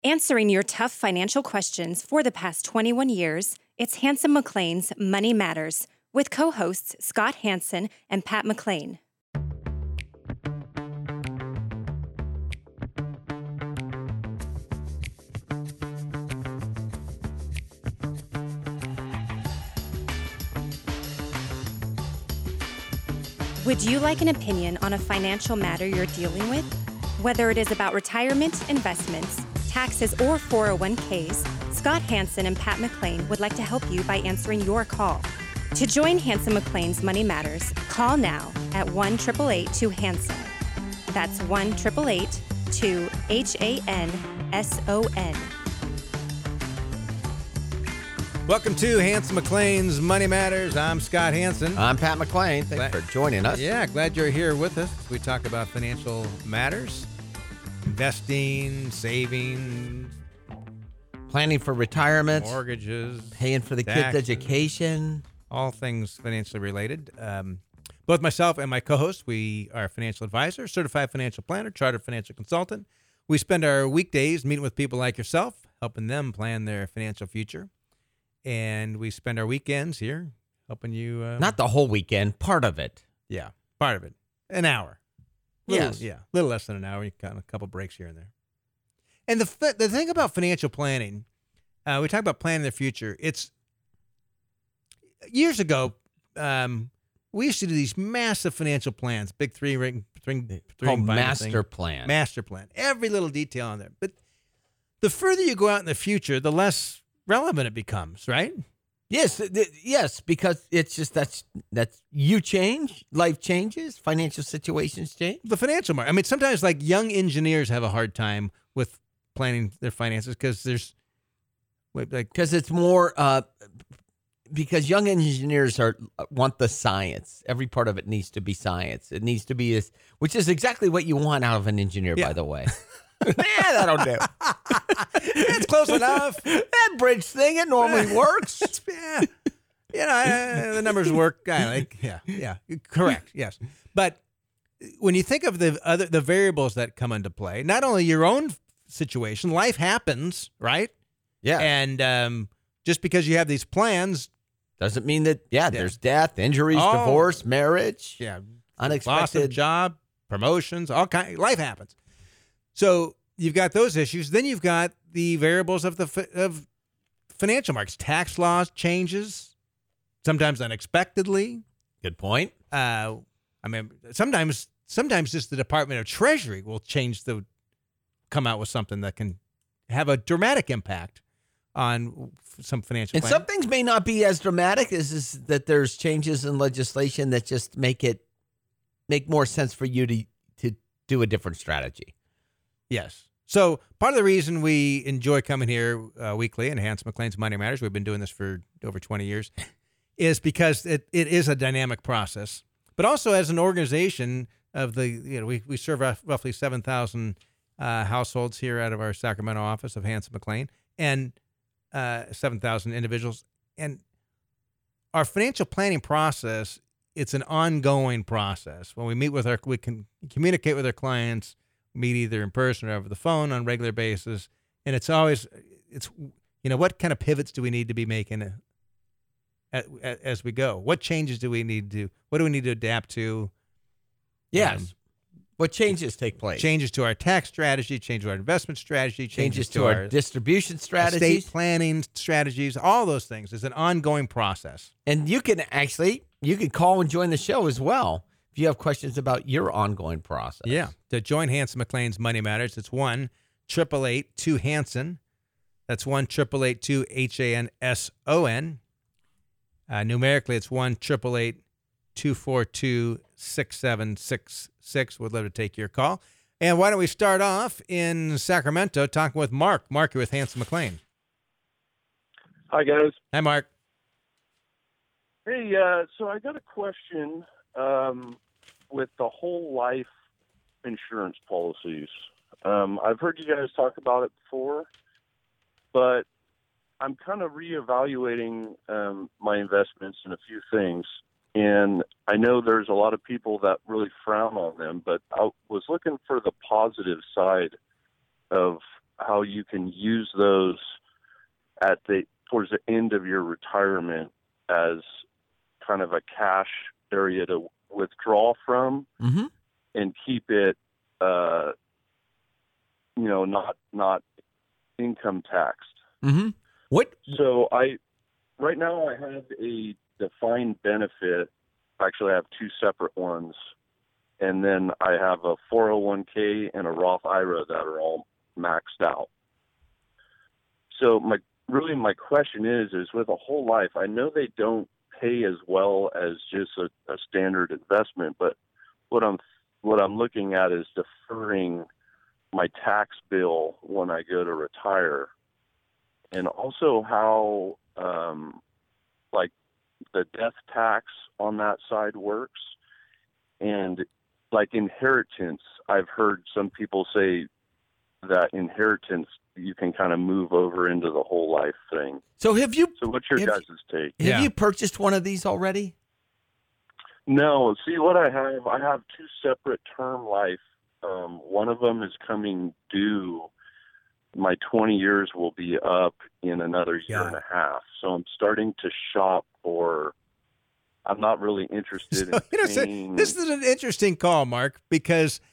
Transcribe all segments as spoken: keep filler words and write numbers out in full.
Answering your tough financial questions for the past twenty-one years, it's Hanson McLean's Money Matters with co-hosts Scott Hanson and Pat McLean. Would you like an opinion on a financial matter you're dealing with? Whether it is about retirement, investments, taxes, or four oh one k's, Scott Hanson and Pat McLean would like to help you by answering your call. To join Hanson McLean's Money Matters, call now at one eight eight eight two Hanson. That's one eight eight eight two H A N S O N. Welcome to Hanson McLean's Money Matters. I'm Scott Hanson. I'm Pat McLean. Thanks glad, for joining us. Yeah, glad you're here with us. We talk about financial matters, investing, saving, planning for retirement, mortgages, paying for the taxes, kids' education, all things financially related. Um, both myself and my co-host, we are financial advisor, certified financial planner, chartered financial consultant. We spend our weekdays meeting with people like yourself, helping them plan their financial future. And we spend our weekends here helping you. Uh, Not the whole weekend, part of it. Yeah, part of it. An hour. Little, Yes. Yeah, a little less than an hour. You got a couple breaks here and there. And the the thing about financial planning, uh, we talk about planning the future. It's years ago, um, we used to do these massive financial plans, big three ring, three, three Called binder master thing. plan. Master plan. Every little detail on there. But the further you go out in the future, the less relevant it becomes, right? Yes, th- th- yes, because it's just that's that's you change, life changes, financial situations change. The financial market. I mean, sometimes like young engineers have a hard time with planning their finances because there's like Because it's more uh, because young engineers are want the science. Every part of it needs to be science. It needs to be this, which is exactly what you want out of an engineer, Yeah. by the way. Yeah, that'll do. it's close enough. That bridge thing, it normally works. It's, yeah, you know, uh, the numbers work. I like, yeah, yeah, correct. Yes, but when you think of the other the variables that come into play, not only your own situation, life happens, right? Yeah. And um, just because you have these plans, Doesn't mean that, yeah, Yeah. there's death, injuries, Oh. divorce, marriage, yeah, loss of unexpected. job, promotions, all kind. Life happens. So you've got those issues. Then you've got the variables of the fi- of financial markets, tax laws changes, sometimes unexpectedly. Good point. Uh, I mean, sometimes sometimes just the Department of Treasury will change the come out with something that can have a dramatic impact on some financial. And planning. some things may not be as dramatic as is that there's changes in legislation that just make it make more sense for you to to do a different strategy. Yes. So part of the reason we enjoy coming here uh, weekly in Hanson McLean's Money Matters, we've been doing this for over twenty years, is because it, it is a dynamic process. But also as an organization of the, you know, we, we serve rough- roughly seven thousand uh, households here out of our Sacramento office of Hanson McLean and uh, seven thousand individuals. And our financial planning process, it's an ongoing process. When we meet with our, we can communicate with our clients, meet either in person or over the phone on a regular basis. And it's always, it's, you know, what kind of pivots do we need to be making a, a, a, as we go? What changes do we need to, what do we need to adapt to? Yes. Um, what changes take place? Changes to our tax strategy, changes to our investment strategy, changes to our, distribution strategies. estate planning strategies, all those things. It's an ongoing process. And you can actually, you can call and join the show as well if you have questions about your ongoing process. Yeah. To join Hanson McLean's Money Matters, it's one eight eight eight two Hanson. That's one eight eight eight two H A N S O N. Uh, numerically, it's one eight eight eight two four two six seven six six. We'd love to take your call. And why don't we start off in Sacramento talking with Mark. Mark, you're with Hanson McLean. Hi, guys. Hi, Mark. Hey, uh, so I got a question um, with the whole life insurance policies. Um, I've heard you guys talk about it before, but I'm kind of reevaluating um, my investments in a few things. And I know there's a lot of people that really frown on them, but I was looking for the positive side of how you can use those at the towards the end of your retirement as kind of a cash area to withdraw from Mm-hmm. and keep it, uh, you know, not not income taxed. Mm-hmm. What? So I, right now I have a defined benefit. Actually, I have two separate ones. And then I have a four oh one k and a Roth I R A that are all maxed out. So my really my question is, is with a whole life, I know they don't pay as well as just a, a standard investment, but what I'm what I'm looking at is deferring my tax bill when I go to retire, and also how um, like the death tax on that side works, and like inheritance. I've heard some people say that inheritance you can kind of move over into the whole life thing. So have you So what's your have, guys' take? have Yeah. you purchased one of these already? No, see what I have, I have two separate term life. Um, one of them is coming due. My twenty years will be up in another year Yeah. and a half. So I'm starting to shop for, I'm not really interested So, you know, in so paying. this is an interesting call, Mark, because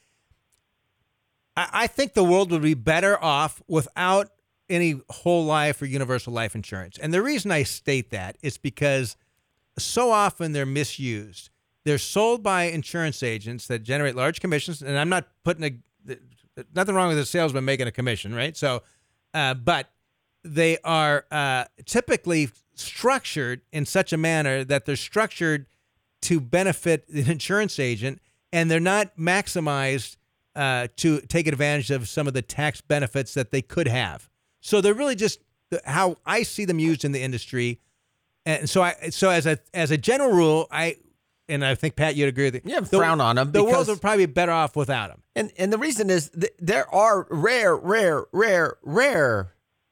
I, I think the world would be better off without any whole life or universal life insurance. And the reason I state that is because so often they're misused. They're sold by insurance agents that generate large commissions, and I'm not putting a nothing wrong with a salesman making a commission, right? So, uh, but they are uh, typically structured in such a manner that they're structured to benefit the insurance agent, and they're not maximized uh, to take advantage of some of the tax benefits that they could have. So they're really just the, how I see them used in the industry. And so I, so as a as a general rule, I and I think Pat, you'd agree with it. Yeah, the, frown on them The world because- would probably be better off without them. And and the reason is th- there are rare, rare, rare, rare,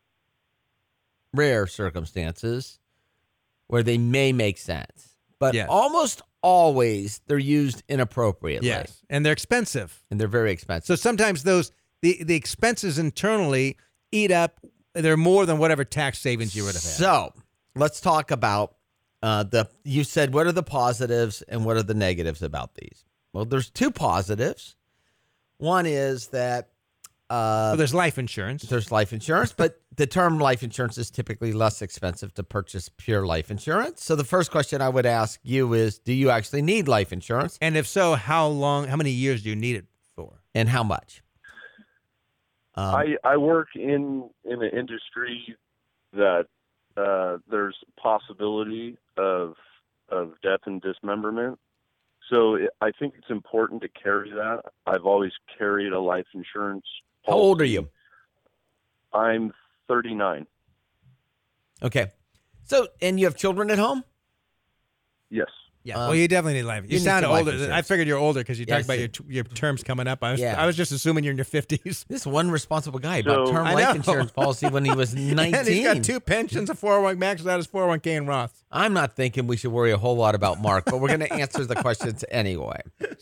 rare circumstances where they may make sense, but Yes. almost always they're used inappropriately. Yes, and they're expensive. And they're very expensive. So sometimes those the the expenses internally eat up. They're more than whatever tax savings you would have had. So let's talk about uh, the. You said what are the positives and what are the negatives about these? Well, there's two positives. One is that uh, So there's life insurance. there's life insurance, but the term life insurance is typically less expensive to purchase pure life insurance. So the first question I would ask you is, do you actually need life insurance, And if so, how long, how many years do you need it for? and how much? Um, I, I work in, in an industry that uh, there's possibility of of death and dismemberment. So it, I think it's important to carry that. I've always carried a life insurance. how old are you? I'm thirty-nine. Okay. So, and you have children at home? Yes. Yeah. Um, well, you definitely need life. You, you need sound some life older. insurance. I figured you're older because you Yeah, talked about I your t- your terms coming up. I was Yeah. I was just assuming you're in your fifties. This one responsible guy bought So- term I life know. insurance policy when he was nineteen. And he's got two pensions, a four oh one maxed out his four oh one k and Roth. I'm not thinking we should worry a whole lot about Mark, but we're going to answer the questions anyway.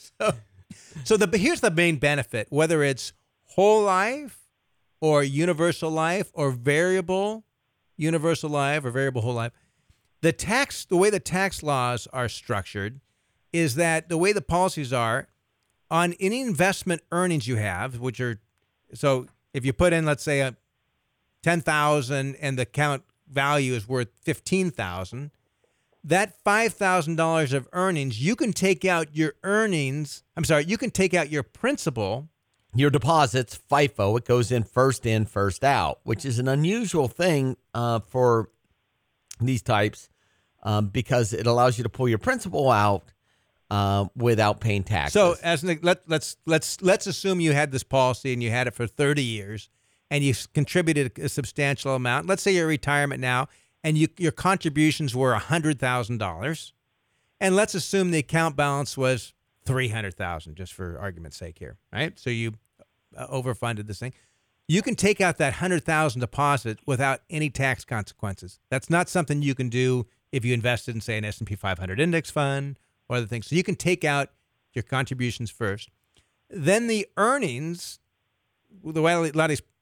So the here's the main benefit, whether it's whole life or universal life or variable universal life or variable whole life. The tax, the way the tax laws are structured is that the way the policies are on any investment earnings you have, which are, so if you put in, let's say a ten thousand and the account value is worth fifteen thousand, that five thousand dollars of earnings, you can take out your earnings. I'm sorry, you can take out your principal. Your deposits, FIFO, it goes in first in, first out, which is an unusual thing uh, for these types um, because it allows you to pull your principal out uh, without paying taxes. So as an, let, let's let's let's assume you had this policy and you had it for thirty years and you s- contributed a substantial amount. Let's say you're in retirement now and you, your contributions were one hundred thousand dollars. And let's assume the account balance was three hundred thousand dollars, just for argument's sake here, right? So you uh, overfunded this thing. You can take out that one hundred thousand dollars deposit without any tax consequences. That's not something you can do if you invested in, say, an S and P five hundred index fund or other things. So you can take out your contributions first. Then the earnings, the way a lot of these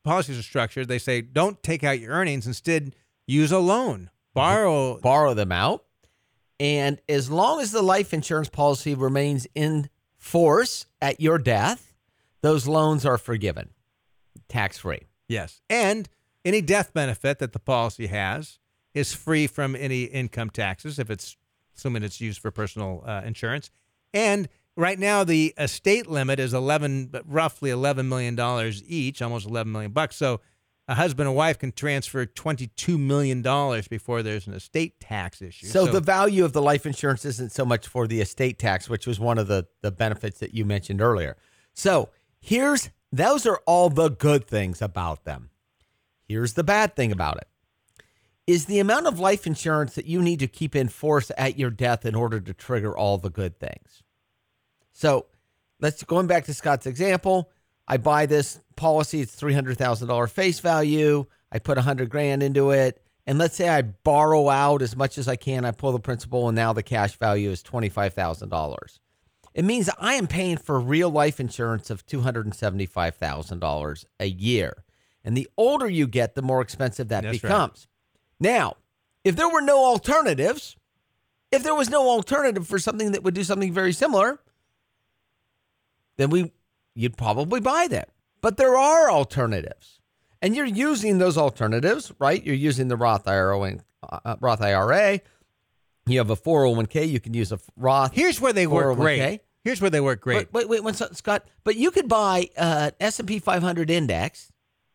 policies are structured, they say don't take out your earnings. Instead, use a loan, borrow, borrow them out. And as long as the life insurance policy remains in force at your death, those loans are forgiven, tax-free. Yes. And any death benefit that the policy has is free from any income taxes if it's assuming it's used for personal uh, insurance. And right now the estate limit is eleven, roughly eleven million dollars each, almost eleven million bucks. So a husband and wife can transfer twenty-two million dollars before there's an estate tax issue. So, so the value of the life insurance isn't so much for the estate tax, which was one of the, the benefits that you mentioned earlier. So here's, those are all the good things about them. Here's the bad thing about it. Is the amount of life insurance that you need to keep in force at your death in order to trigger all the good things. So let's, going back to Scott's example, I buy this policy, it's three hundred thousand dollars face value. I put one hundred grand into it. And let's say I borrow out as much as I can. I pull the principal, and now the cash value is twenty-five thousand dollars. It means I am paying for real life insurance of two hundred seventy-five thousand dollars a year. And the older you get, the more expensive that That's becomes. Right. Now, if there were no alternatives, if there was no alternative for something that would do something very similar, then we you'd probably buy that. But there are alternatives. And you're using those alternatives, right? You're using the Roth I R A and uh, Roth I R A. You have a four oh one k. You can use a Roth. Here's where they work great. Here's where they work great. Wait, wait, wait one second, Scott. But you could buy an S and P five hundred index,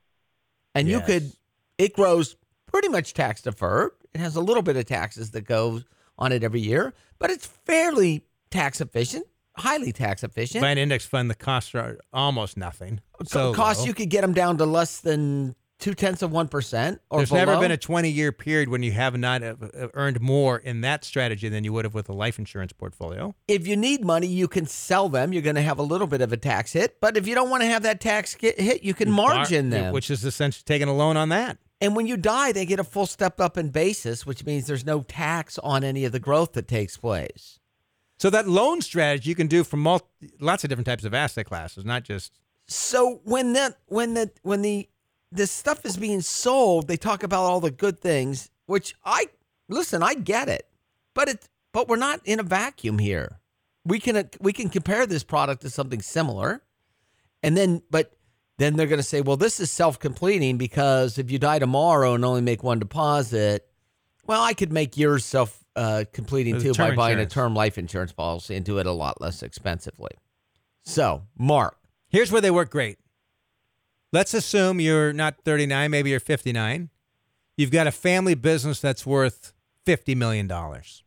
and Yes. you could, it grows pretty much tax deferred. It has a little bit of taxes that goes on it every year, but it's fairly tax efficient, highly tax efficient. Buy an index fund, the costs are almost nothing. So Costs, low. you could get them down to less than two tenths of one percent or There's below. never been a twenty-year period when you have not uh, uh, earned more in that strategy than you would have with a life insurance portfolio. If you need money, you can sell them. You're going to have a little bit of a tax hit. But if you don't want to have that tax get hit, you can margin Bar- them. Which is essentially taking a loan on that. And when you die, they get a full step up in basis, which means there's no tax on any of the growth that takes place. So that loan strategy you can do for multi, lots of different types of asset classes, not just. So when that when the when the this stuff is being sold, they talk about all the good things, which I listen, I get it. But it but we're not in a vacuum here. We can we can compare this product to something similar. And then but then they're going to say, well, this is self-completing because if you die tomorrow and only make one deposit, well, I could make yours self uh, completing With too by term buying insurance. a term life insurance policy and do it a lot less expensively. So, Mark. Here's where they work great. Let's assume you're not thirty-nine, maybe you're fifty-nine. You've got a family business that's worth fifty million dollars.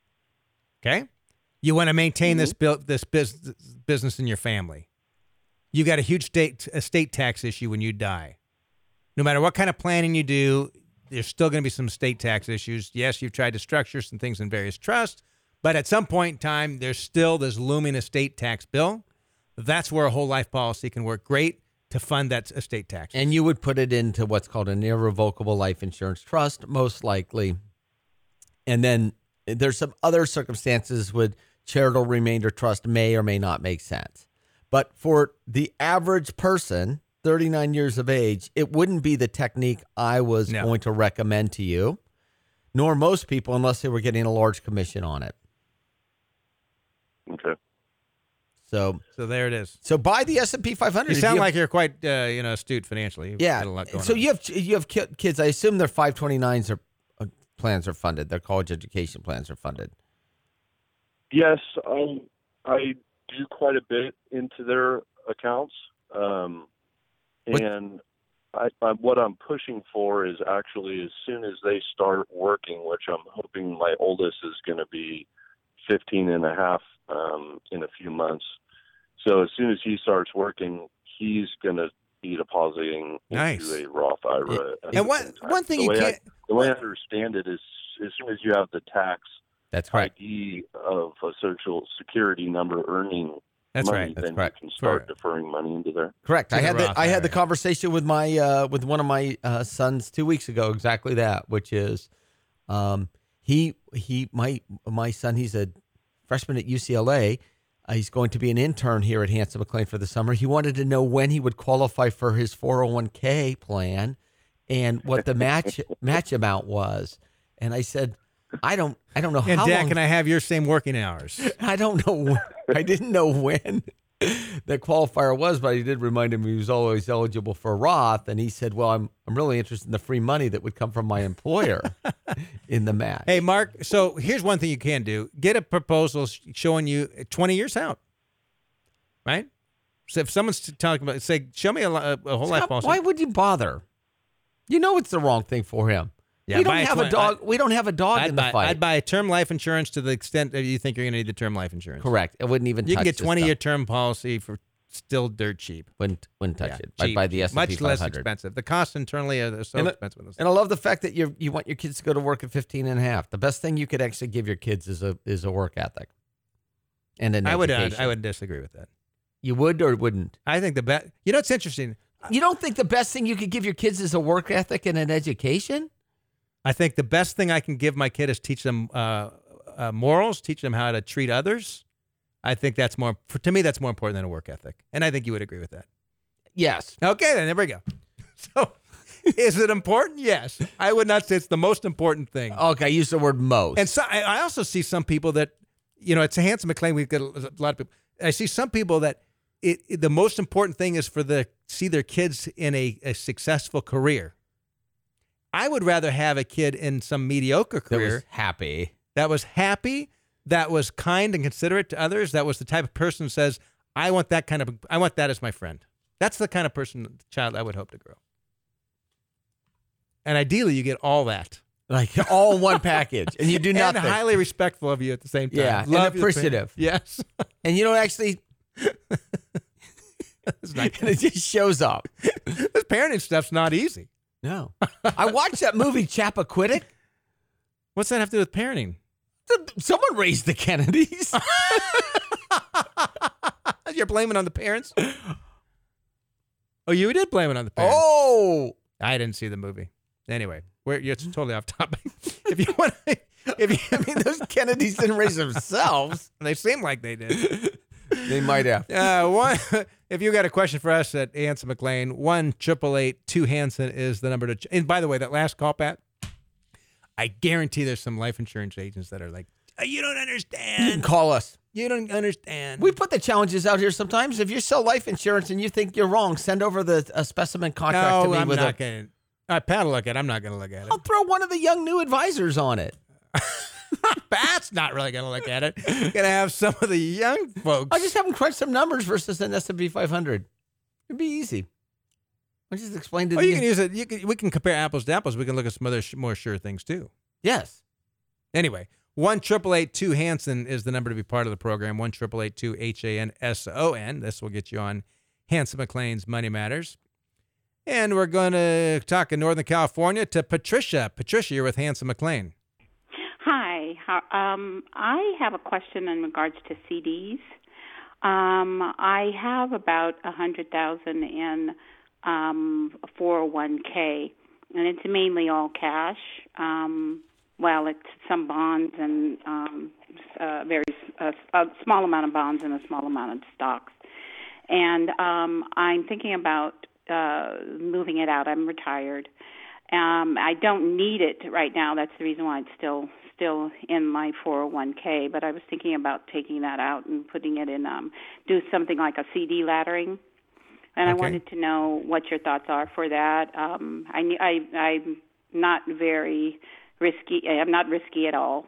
Okay? You want to maintain mm-hmm. this bu- this business business in your family. You got a huge state estate tax issue when you die. No matter what kind of planning you do, there's still going to be some estate tax issues. Yes, you've tried to structure some things in various trusts, but at some point in time, there's still this looming estate tax bill. That's where a whole life policy can work great to fund that estate tax. And you would put it into what's called an irrevocable life insurance trust, most likely. And then there's some other circumstances with charitable remainder trust may or may not make sense. But for the average person, thirty-nine years of age, it wouldn't be the technique I was No. going to recommend to you, nor most people, unless they were getting a large commission on it. Okay. So, So there it is. so buy the S and P five hundred. You If sound have- like you're quite, uh, you know, astute financially. You've yeah. got a lot going So on. you have you have ki- kids. I assume their five twenty-nines are uh, plans are funded. Their college education plans are funded. Yes, I I do quite a bit into their accounts, um, What- and I, I, what I'm pushing for is actually as soon as they start working, which I'm hoping my oldest is going to be fifteen and a half um, in a few months. So as soon as he starts working, he's going to be depositing Nice. into a Roth I R A. at the And one same time. one thing the you way can't. I, the way I understand it is, as soon as you have the tax That's correct. I D of a social security number earning That's money, right. That's then correct. you can start For- deferring money into there. Correct. To I the had the, Roth I had the I R A. conversation with my uh, with one of my uh, sons two weeks ago. Exactly that, which is, um, he he my my son. He's a freshman at U C L A. Uh, he's going to be an intern here at Hanson McLean for the summer. He wanted to know when he would qualify for his four oh one k plan and what the match match amount was. And I said, I don't I don't know And how Dad, long. can I have your same working hours? I don't know. I didn't know when the qualifier was, but I did remind him he was always eligible for Roth. And he said, well, I'm I'm really interested in the free money that would come from my employer in the match. Hey, Mark, so here's one thing you can do. Get a proposal showing you twenty years out, right? So if someone's talking about, say, show me a, a, a whole life Scott, policy. why would you bother? You know it's the wrong thing for him. Yeah, we don't buy a have twen- a dog. I- we don't have a dog I'd in the buy, fight. I'd buy a term life insurance to the extent that you think you're going to need the term life insurance. Correct. It wouldn't even You touch can get this twenty-year stuff. term policy for still dirt cheap. Wouldn't, wouldn't touch Yeah, it. I'd cheap, buy the S and P much less five hundred. expensive. The costs internally are so And, expensive. with this. and I love the fact that you you want your kids to go to work at fifteen and a half. The best thing you could actually give your kids is a is a work ethic. And an I would uh, education. I would disagree with that. You would or wouldn't? I think the best. You know, it's interesting. You don't think the best thing you could give your kids is a work ethic and an education? I think the best thing I can give my kid is teach them uh, uh, morals, teach them how to treat others. I think that's more, for, to me, that's more important than a work ethic. And I think you would agree with that. Yes. Okay, then there we go. So is it important? Yes. I would not say it's the most important thing. Okay, I use the word most. And so I, I also see some people that, you know, it's a Hanson McLean. We've got a, a lot of people. I see some people that it, it, the most important thing is for the see their kids in a, a successful career. I would rather have a kid in some mediocre that career was happy. that was happy, that was kind and considerate to others, that was the type of person who says, I want that kind of, I want that as my friend. That's the kind of person, child I would hope to grow. And ideally, you get all that. Like all in one package. And you do And nothing. highly respectful of you at the same time. Yeah, and Love you, appreciative. Yes. And you don't actually, It's not, and it just shows up. this parenting stuff's not easy. No. I watched that movie Chappaquiddick. What's that have to do with parenting? Someone raised the Kennedys. You're blaming on the parents? Oh, you did blame it on the parents. Oh. I didn't see the movie. Anyway, we're it's totally off topic. If you want, if you, I mean, those Kennedys didn't raise themselves. they seem like they did. They might have. Uh, one, if you got a question for us at Hanson McLean, one triple eight two Hanson is the number to. Ch- and by the way, that last call, Pat, I guarantee there's some life insurance agents that are like, oh, you don't You can understand. call us. You don't understand. We put the challenges out here sometimes. If you sell life insurance and you think you're wrong, send over the a specimen contract no, to me I'm with not a. going to. All right, Pat will look at it. I'm not going to look at it. I'll throw one of the young new advisors on it. Pat's not really going to look at it. Going to have some of the young folks. I'll just have them crunch some numbers versus an S and P five hundred. It'd be easy. I just explain to Well, the you can use it. You can, we can compare apples to apples. We can look at some other sh- more sure things too. yes. Anyway, one triple eight two Hanson is the number to be part of the program. One triple eight two H A N S O N. This will get you on Hanson McLean's Money Matters. And we're going to talk in Northern California to Patricia. Patricia, you're with Hanson McLean. Hi. How, um, I have a question in regards to C Ds. Um, I have about a hundred thousand in um, a four oh one k, and it's mainly all cash. Um, well, it's some bonds and um, uh, very uh, a small amount of bonds and a small amount of stocks. And um, I'm thinking about uh, moving it out. I'm retired. Um, I don't need it right now. That's the reason why it's still still in my four oh one k. But I was thinking about taking that out and putting it in, um, do something like a C D laddering. And I Okay. wanted to know what your thoughts are for that. Um, I, I, I'm not very risky. I'm not risky at all.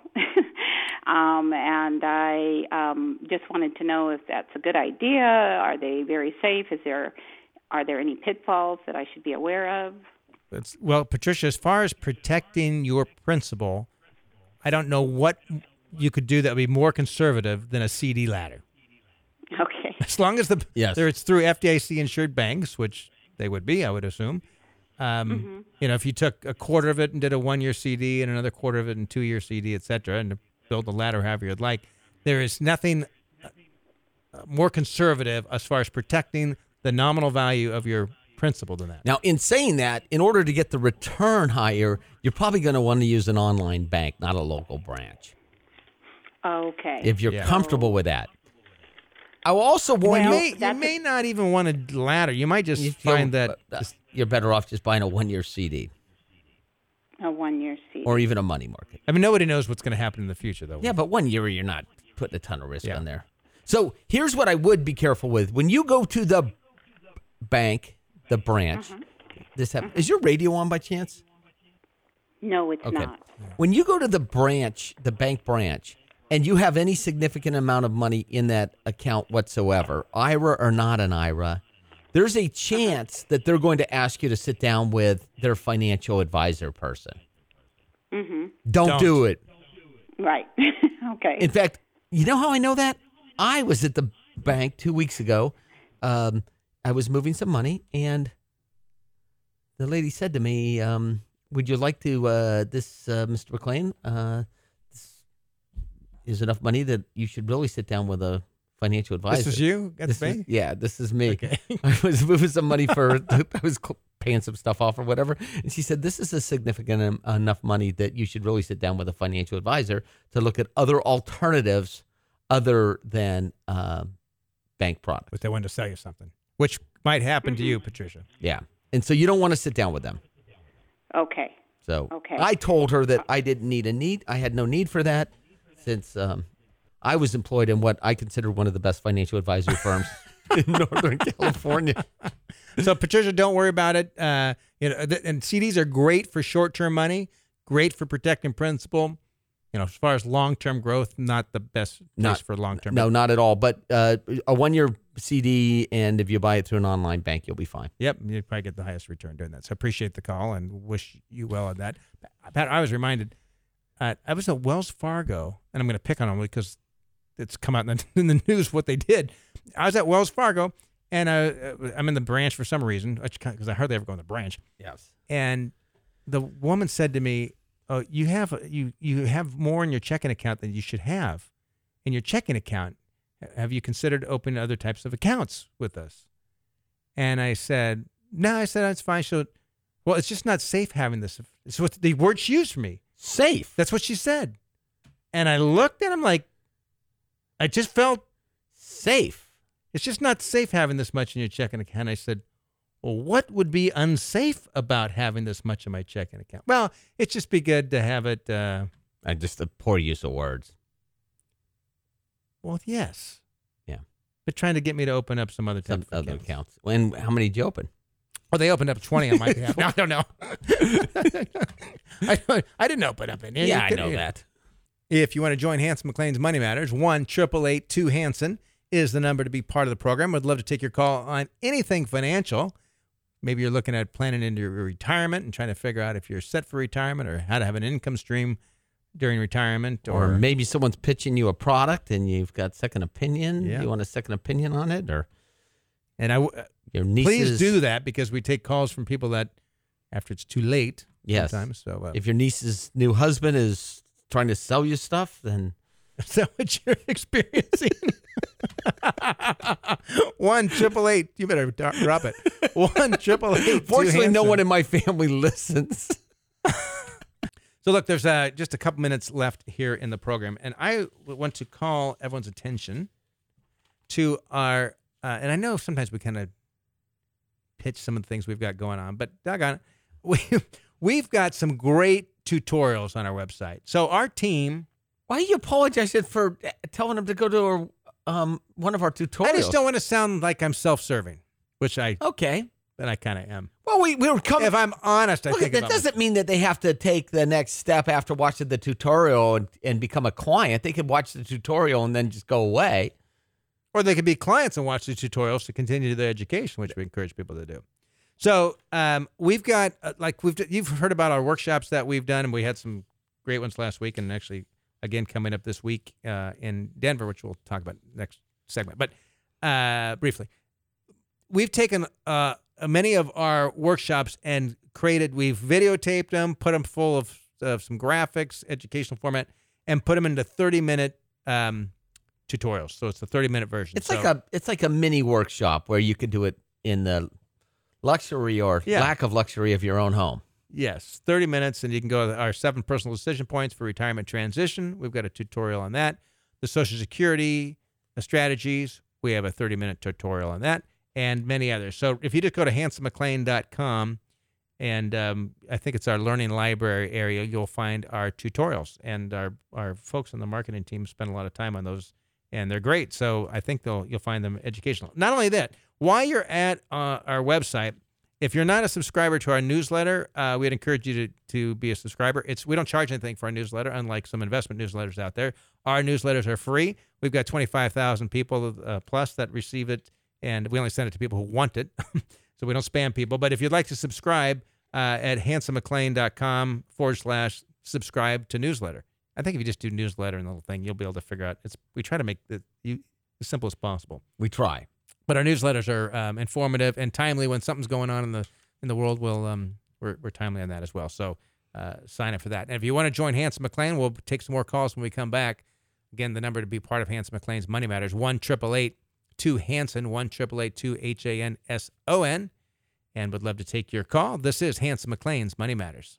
um, and I um, just wanted to know if that's a good idea. Are they very safe? Is there are there any pitfalls that I should be aware of? It's, well, Patricia, as far as protecting your principal, I don't know what you could do that would be more conservative than a C D ladder. Okay. As long as the Yes. there it's through F D I C insured banks, which they would be, I would assume. Um, Mm-hmm. You know, if you took a quarter of it and did a one-year C D and another quarter of it and two-year C D, et cetera, and to build the ladder however you'd like, there is nothing uh, more conservative as far as protecting the nominal value of your principal than that. Now, in saying that, in order to get the return higher, you're probably going to want to use an online bank, not a local branch, Okay. if you're Yeah. comfortable with that. I will also warn you you. may, you that's may not even want a ladder. You might just you find feel- that. uh, just- you're better off just buying a one-year C D A one-year C D. or even a money market. I mean, nobody knows what's going to happen in the future, though. Yeah, but one year you're not putting a ton of risk Yeah. on there. So here's what I would be careful with. When you go to the bank, the branch, this hap- is your radio on by chance? No, it's Okay. not. When you go to the branch, the bank branch, and you have any significant amount of money in that account whatsoever, I R A or not an I R A, there's a chance that they're going to ask you to sit down with their financial advisor person. Mm-hmm. Don't, Don't. do it. Right. Okay. In fact, you know how I know that? I was at the bank two weeks ago. Um, I was moving some money, and the lady said to me, um, would you like to, uh, this, uh, Mister McLean, uh, this is enough money that you should really sit down with a financial advisor. This is you at This the is- bank? yeah, this is me. Okay. I was moving some money for, I was cl- paying some stuff off or whatever. And she said, this is a significant em- enough money that you should really sit down with a financial advisor to look at other alternatives other than uh, bank products. But they wanted to sell you something, which might happen to you, Patricia. Yeah. And so you don't want to sit down with them. Okay. So Okay. I told her that I didn't need a need. I had no need for that since um, I was employed in what I consider one of the best financial advisory firms in Northern California. So, Patricia, don't worry about it. Uh, you know, th- and C Ds are great for short-term money, great for protecting principal. You know, as far as long-term growth, not the best place Not- for long-term. No, not at all. But uh, a one-year C D, and if you buy it through an online bank, you'll be fine. Yep, you'd probably get the highest return doing that. So, appreciate the call and wish you well on that. Pat, I was reminded, uh, I was at Wells Fargo, and I'm going to pick on them because it's come out in the, in the news what they did. I was at Wells Fargo, and uh, I'm in the branch for some reason, because I hardly ever go in the branch. Yes. And the woman said to me, "Oh, you have you you have more in your checking account than you should have in your checking account. Have you considered opening other types of accounts with us?" And I said, "No." I said, "That's fine." So, well, it's just not safe having this. It's what the word she used for me. Safe. That's what she said. And I looked at him like, I just felt Safe. it's just not safe having this much in your checking account. I said, well, what would be unsafe about having this much in my checking account? Well, it'd just be good to have it. Uh, I just a poor use of words. well, yes. Yeah. But trying to get me to open up some other Some type of other accounts. accounts. And how many did you open? Oh, they opened up twenty on my behalf. No, I don't know. I, don't- I didn't open up any. Yeah, I know that. If you want to join Hanson McLean's Money Matters, one triple eight two Hanson is the number to be part of the program. Would love to take your call on anything financial. Maybe you're looking at planning into your retirement and trying to figure out if you're set for retirement or how to have an income stream during retirement, Or or, maybe someone's pitching you a product and you've got second opinion. Yeah. You want a second opinion on it? Or and I w- your nieces. please do that because we take calls from people that after it's too late. Yes. Sometimes. So uh, If your niece's new husband is trying to sell you stuff, then is that what you're experiencing? One triple eight. You better do- drop it. One triple eight. fortunately, no one in my family listens. So look, there's uh, just a couple minutes left here in the program, and I want to call everyone's attention to our. Uh, and I know sometimes we kind of pitch some of the things we've got going on, but doggone it, we we've got some great tutorials on our website. So our team. Why are you apologizing for telling them to go to a, um, one of our tutorials? I just don't want to sound like I'm self-serving, which I Okay. and I kind of am. Well, we, we were coming. If I'm honest, I Look, think that about doesn't mean that they have to take the next step after watching the tutorial and, and become a client. They could watch the tutorial and then just go away. or they could be clients and watch the tutorials to continue their education, which we encourage people to do. So um, we've got uh, like we've you've heard about our workshops that we've done, and we had some great ones last week, and actually again coming up this week uh, in Denver, which we'll talk about next segment. But uh, briefly, we've taken uh, many of our workshops and created. We've videotaped them, put them full of, of some graphics, educational format, and put them into thirty minute um, tutorials. So it's the thirty minute version. It's So- like a it's like a mini workshop where you could do it in the luxury or Yeah. lack of luxury of your own home. Yes, thirty minutes, and you can go to our seven personal decision points for retirement transition. We've got a tutorial on that. The Social Security uh, strategies, We have a thirty-minute tutorial on that and many others. So if you just go to hanson mcclain dot com, and um, I think it's our learning library area, you'll find our tutorials. And our, our folks on the marketing team spend a lot of time on those, and they're great. So I think they'll you'll find them educational. Not only that, while you're at uh, our website, if you're not a subscriber to our newsletter, uh, we'd encourage you to, to be a subscriber. It's we don't charge anything for our newsletter, unlike some investment newsletters out there. Our newsletters are free. We've got twenty-five thousand people uh, plus that receive it, and we only send it to people who want it, so we don't spam people. But if you'd like to subscribe uh, at hanson mcclain dot com forward slash subscribe to newsletter. I think if you just do newsletter and the little thing, you'll be able to figure out. It's we try to make it as simple as possible. We try. But our newsletters are um, informative and timely. When something's going on in the in the world, we'll um, we're we're timely on that as well. So uh, sign up for that. And if you want to join Hanson McClain, we'll take some more calls when we come back. Again, the number to be part of Hanson McClain's Money Matters one triple eight two Hanson one triple eight two H A N S O N, and would love to take your call. This is Hanson McClain's Money Matters.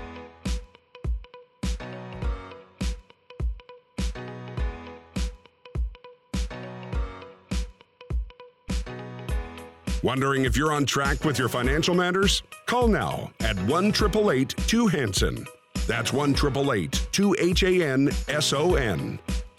Wondering if you're on track with your financial matters? Call now at one eight eight eight two Hanson. That's one eight eight eight two H A N S O N.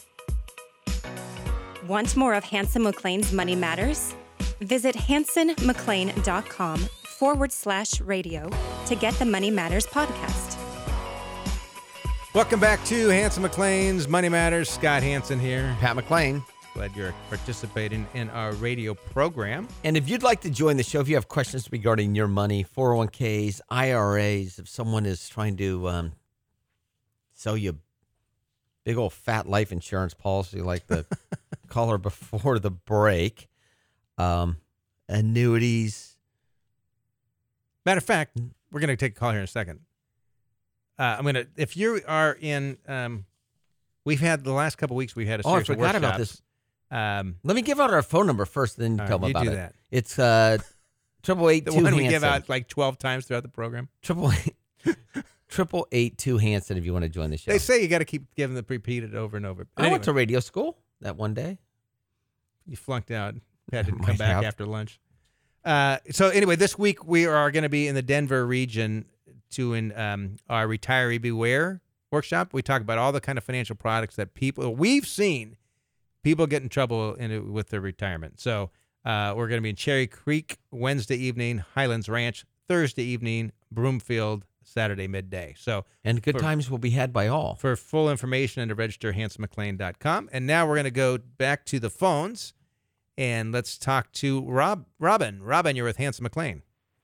Want more of Hanson McClain's Money Matters? Visit hanson mcclain dot com forward slash radio to get the Money Matters podcast. Welcome back to Hanson McClain's Money Matters. Scott Hanson here. Pat McClain. Glad you're participating in our radio program. And if you'd like to join the show, if you have questions regarding your money, four oh one k's, I R As, if someone is trying to um, sell you a big old fat life insurance policy like the caller before the break, um, annuities. Matter of fact, we're going to take a call here in a second. Uh, I'm going to, if you are in, um, we've had the last couple of weeks, we've had a Oh, I series of forgot about workshops. this. Um, Let me give out our phone number first, then you All tell right, them you about do it. that. It's uh, triple eight the two one Hanson. we give out like twelve times throughout the program. Triple eight, triple eight two Hanson. If you want to join the show, They say you got to keep giving them repeated over and over. But I anyway, went to radio school that one day. you flunked out. Pat didn't come Might back have. after lunch. Uh, so anyway, this week we are going to be in the Denver region doing um, our Retiree Beware workshop. We talk about all the kind of financial products that people we've seen people get in trouble in it with their retirement. So uh, we're going to be in Cherry Creek Wednesday evening, Highlands Ranch Thursday evening, Broomfield Saturday midday. So And good For- times will be had by all. for full information and to register, hanson mcclain dot com. And now we're going to go back to the phones and let's talk to Rob. Robin. Robin, you're with Hanson McClain.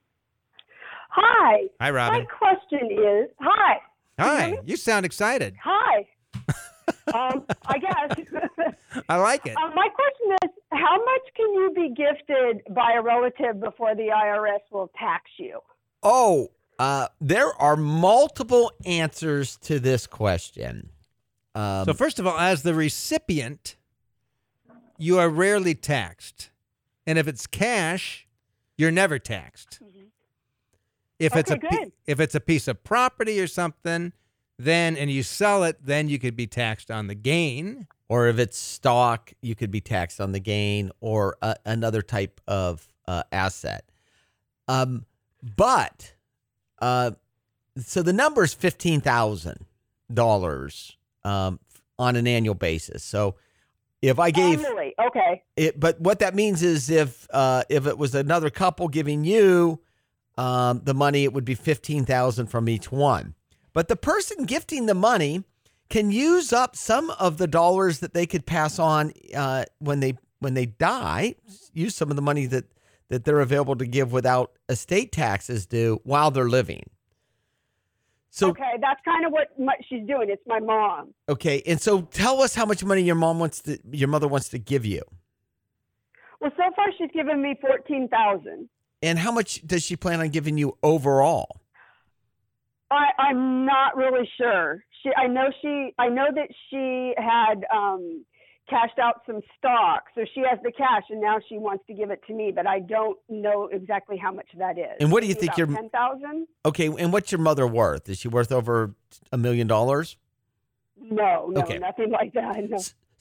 Hi. Hi, Robin. My question is, hi. Hi. You sound excited. Hi. um, I guess. I like it. um, my question is, how much can you be gifted by a relative before the I R S will tax you? Oh, uh, there are multiple answers to this question. Um, So first of all, as the recipient, you are rarely taxed. And if it's cash, you're never taxed. If it's a Okay, pi- good. if it's a piece of property or something, then and you sell it, then you could be taxed on the gain. or if it's stock, you could be taxed on the gain or uh, another type of uh, asset. Um, but uh, so the number is fifteen thousand dollars um, on an annual basis. So if I gave Annually. Okay. it, but what that means is if uh, if it was another couple giving you um, the money, it would be fifteen thousand from each one. But the person gifting the money can use up some of the dollars that they could pass on uh, when they when they die. Use some of the money that that they're available to give without estate taxes due while they're living. So Okay, that's kind of what my, she's doing. It's my mom. okay, and so tell us how much money your mom wants to, your mother wants to give you, Well, so far she's given me fourteen thousand. and how much does she plan on giving you overall? I, I'm not really sure. She, I know she, I know that she had um, cashed out some stock, so she has the cash, and now she wants to give it to me. But I don't know exactly how much that is. And what do you Maybe think about your- ten thousand? Okay, and what's your mother worth? Is she worth over a million dollars? No, no, Okay. nothing like that. No.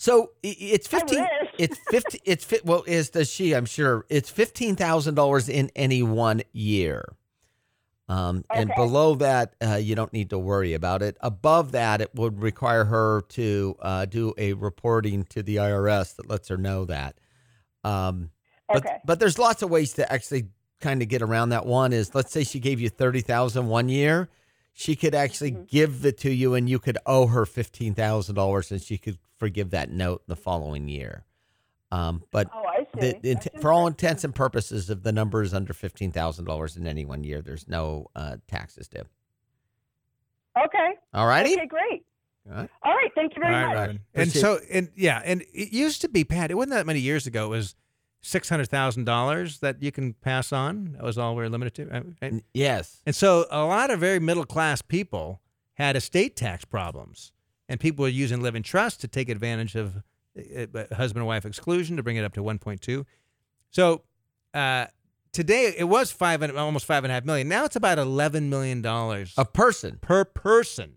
So i- it's fifteen. wish. It's fifty. It's fit. Well, is does she? I'm sure it's fifteen thousand dollars in any one year. Um, and Okay. below that, uh, you don't need to worry about it. Above that, it would require her to uh, do a reporting to the I R S that lets her know that. Um, but, Okay. but there's lots of ways to actually kind of get around that. One is, let's say she gave you thirty thousand one year, she could actually Mm-hmm. give it to you, and you could owe her fifteen thousand dollars, and she could forgive that note the following year. Um, but Oh, I see. the, the, That's for all interesting. intents and purposes, if the number is under fifteen thousand dollars in any one year, there's no uh, taxes due. Okay. All righty? Okay, great. All right. All right. Thank you very All right, much. Robin. And Appreciate- so, and yeah, and it used to be, Pat, it wasn't that many years ago. It was six hundred thousand dollars that you can pass on. That was all we were limited to. right? N- Yes. And so a lot of very middle class people had estate tax problems, and people were using living trust to take advantage of uh, husband and wife exclusion to bring it up to one point two. So uh, today it was five and almost five and a half million. Now it's about eleven million dollars A person. per person.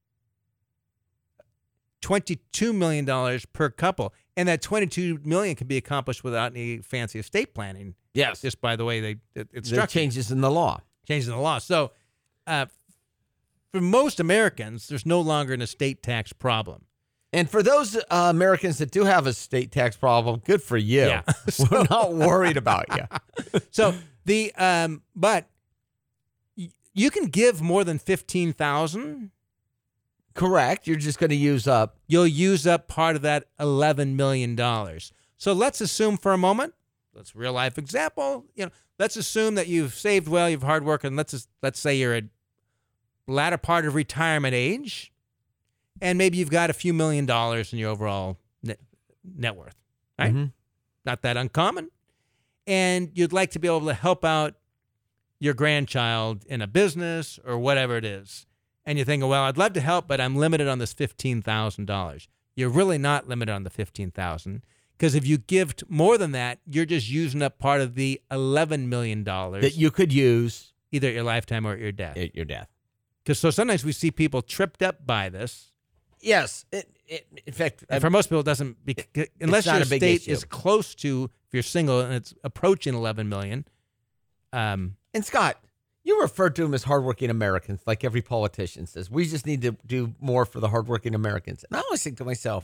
twenty-two million dollars per couple, and that twenty-two million dollars can be accomplished without any fancy estate planning. Yes. Just by the way they it, it's The structured. changes in the law. Changes in the law. So, uh, for most Americans, there's no longer an estate tax problem. And for those uh, Americans that do have a state tax problem, good for you. Yeah. We're not worried about you. So the um, but y- you can give more than fifteen thousand. Correct. You're just going to use up. You'll use up part of that eleven million dollars. So let's assume for a moment, let's real life example. You know, let's assume that you've saved well, you've hard work, and let's just, let's say you're at latter part of retirement age, and maybe you've got a few million dollars in your overall net, net worth. Right? Mhm. Not that uncommon. And you'd like to be able to help out your grandchild in a business or whatever it is. And you're thinking, well, I'd love to help, but I'm limited on this fifteen thousand dollars. You're really not limited on the fifteen thousand dollars, because if you give t- more than that, you're just using up part of the eleven million dollars That you could use either at your lifetime or at your death. at your death. Because so sometimes we see people tripped up by this. Yes. It, it, in fact, And for most people, it doesn't, be, unless not your a big estate issue. is close to, if you're single and it's approaching eleven million dollars. Um, and Scott, you referred to them as hardworking Americans, like every politician says. We just need to do more for the hardworking Americans. And I always think to myself,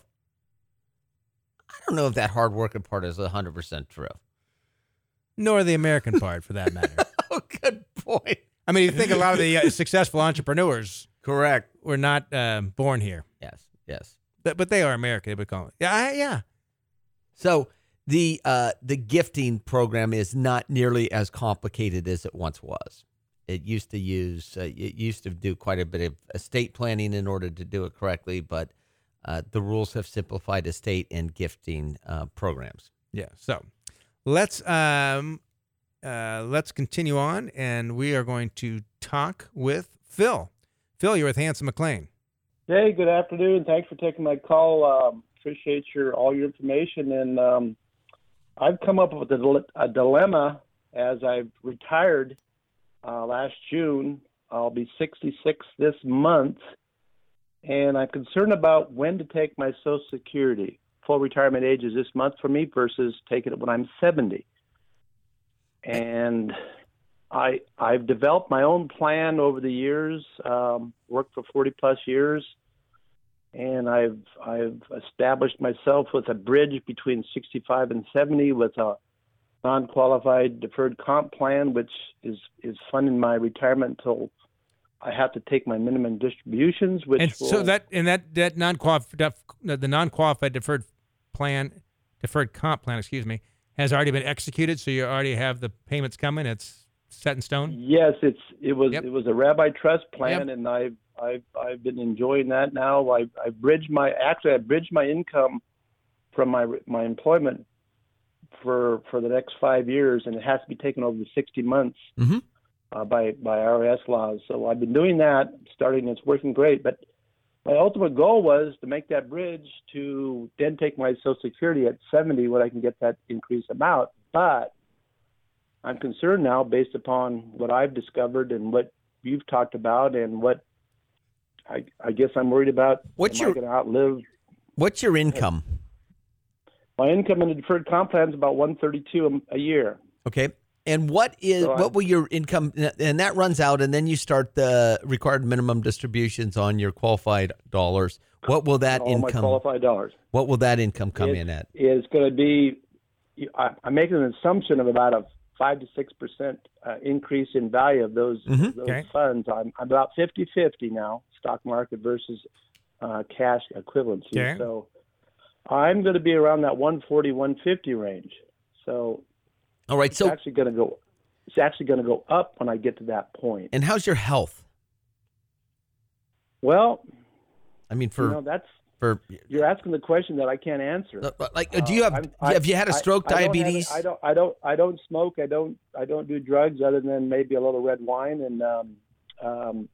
I don't know if that hardworking part is one hundred percent true. nor the American part, for that matter. Oh, good point. I mean, you think a lot of the uh, successful entrepreneurs Correct. were not um, born here, Yes, yes. but but they are American. They would call it. Yeah, I, yeah. So the uh, the gifting program is not nearly as complicated as it once was. It used to use, uh, it used to do quite a bit of estate planning in order to do it correctly, but uh, the rules have simplified estate and gifting uh, programs. Yeah. So let's um, uh, let's continue on, and we are going to talk with Phil. Phil, you're with Hanson McLean. Hey, good afternoon. Thanks for taking my call. Um, appreciate your all your information. And um, I've come up with a, dile- a dilemma as I've retired uh, last June. I'll be sixty-six this month, and I'm concerned about when to take my Social Security. Full retirement age is this month for me versus taking it when I'm seventy. And I I've developed my own plan over the years. Um, worked for forty plus years, and I've I've established myself with a bridge between sixty-five and seventy with a non-qualified deferred comp plan, which is is funding my retirement until I have to take my minimum distributions. Which And so will- that and that that non-qualified the non-qualified deferred plan, deferred comp plan, excuse me, has already been executed. So you already have the payments coming. It's set in stone. Yes, it's it was Yep. it was a Rabbi Trust plan, Yep. and I've I've I've been enjoying that now. I I bridged my actually I bridged my income from my my employment for for the next five years, and it has to be taken over the sixty months Mhm. uh, by by I R S laws. So I've been doing that, starting. It's working great, but my ultimate goal was to make that bridge to then take my Social Security at seventy when I can get that increased amount. But I'm concerned now, based upon what I've discovered and what you've talked about, and what I, I guess I'm worried about. What's am your- I going to outlive? What's your income? My income in the deferred comp plan is about one thirty-two a, a year. Okay. And what is So I- what will your income, and that runs out, and then you start the required minimum distributions on your qualified dollars. What will that All my income? qualified dollars. What will that income come It in at? Is going to be. I, I'm making an assumption of about a five to six percent uh, increase in value of those Mhm. those Okay. funds. I'm, I'm about fifty-fifty now, stock market versus uh, cash equivalency. Okay. So I'm going to be around that one forty, one fifty range. So All right. it's So, actually going to go. It's actually going to go up when I get to that point. and how's your health? Well, I mean, for you know, that's for you're asking the question that I can't answer. uh, like, do you have Uh, I'm- have you had a I- stroke, I don't have it- diabetes? I don't. I don't. I don't smoke. I don't. I don't do drugs other than maybe a little red wine. And um, um,